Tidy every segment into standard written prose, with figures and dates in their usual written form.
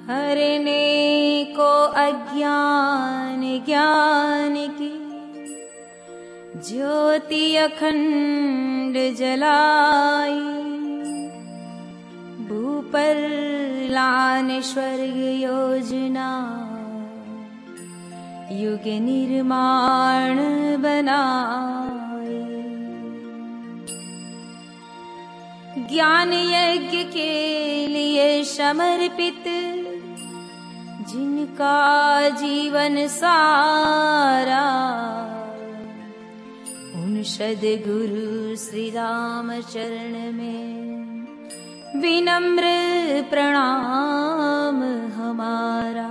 हरने को अज्ञान ज्ञान की ज्योति अखंड जलाई, भूपर लान स्वर्ग योजना युग निर्माण बनाए। ज्ञान यज्ञ के लिए समर्पित जिनका जीवन सारा, उन सद्गुरु श्री राम चरण में विनम्र प्रणाम हमारा।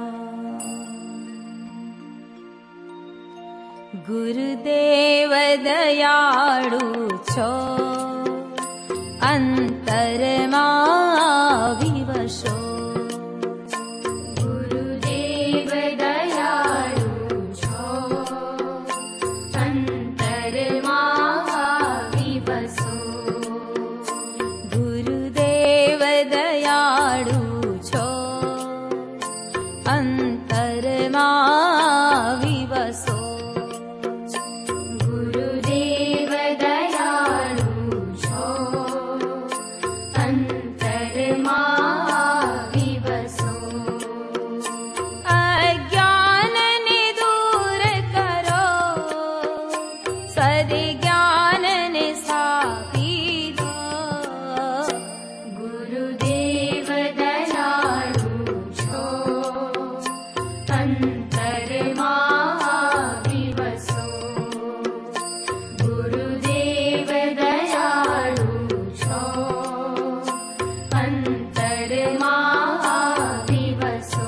गुरुदेव दयाळु छो अंतरमा विवशो, गुरुदेव दयाळु छो अंतरमा विवशो, गुरुदेव दयाळु छो अंतरमा विवशो, गुरुदेव दयाळु छो अंतरमा विवशो। अज्ञान ने दूर करो सद्ज्ञान ने स्थापी दो, गुरुदेव दयाळु छो अंतरमा विवशो, गुरुदेव दयाळु छो अंतरमा विवशो।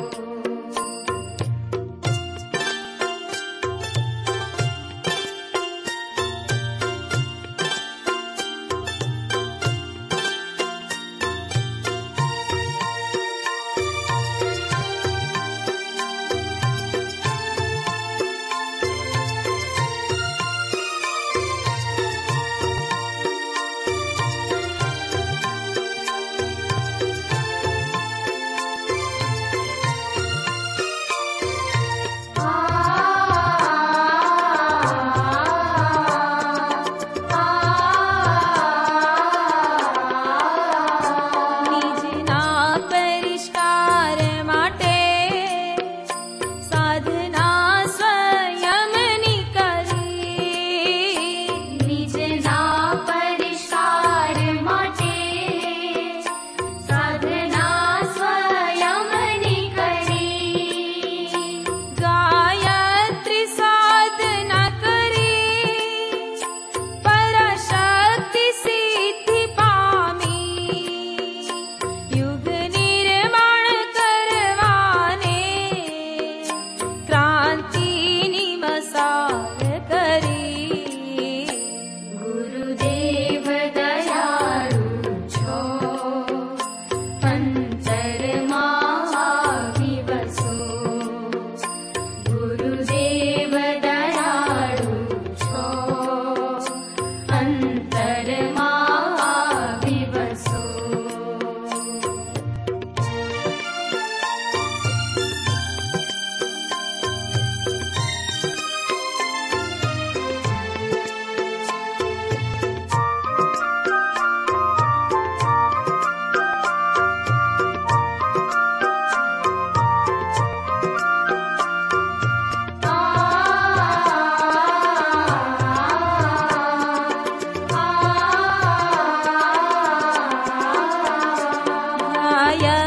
निजना परिष्कार माटे साधना स्वयं ની કરી, निजना परिष्कार माटे साधना स्वयं ની કરી, गायत्री साधना करी पराशक्ति सिद्धि पामी, युग निर्माण करवाने क्रांति निमसार करी, गुरुदेव दयाळु छो अंतरमा विवशो, गुरुदेव दयाळु छो अंतरमा विवशो। गायत्री